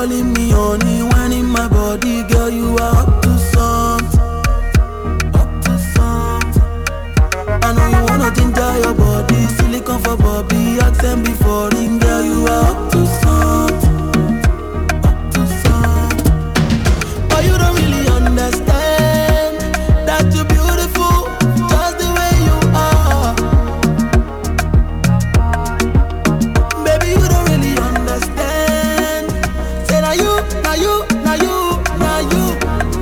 calling me honey, when in my body, girl, you are up to something. Up to something. I know you wanna ginger your body, silicone for Bobby, ask them before ring, girl, you are up to something. Up to something. But you don't really understand that you're beautiful, just the way you are. Baby, you don't really understand. Say now you, now you, now you, now you.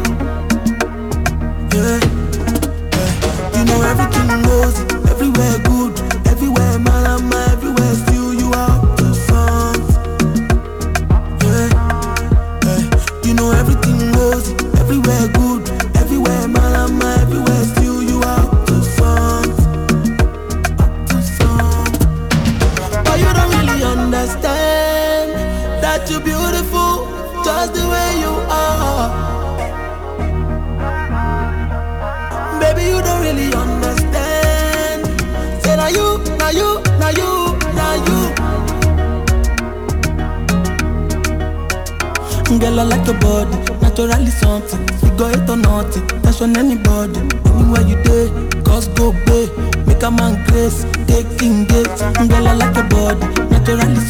Yeah, yeah. You know everything goes, everywhere good, everywhere malama, everywhere still you are up to something. Yeah, yeah. You know everything goes, everywhere good, everywhere malama, everywhere still you are up to something. Up to something. But you don't really understand that you're beautiful, just the way you are. Baby, you don't really understand. Say now you, now you, now you, now you. Girl, I like your body, naturally something. Figure it or nothing, tension anybody. Anywhere you day, cause go bay. Make a man grace, taking dates. Girl, I like your body, naturally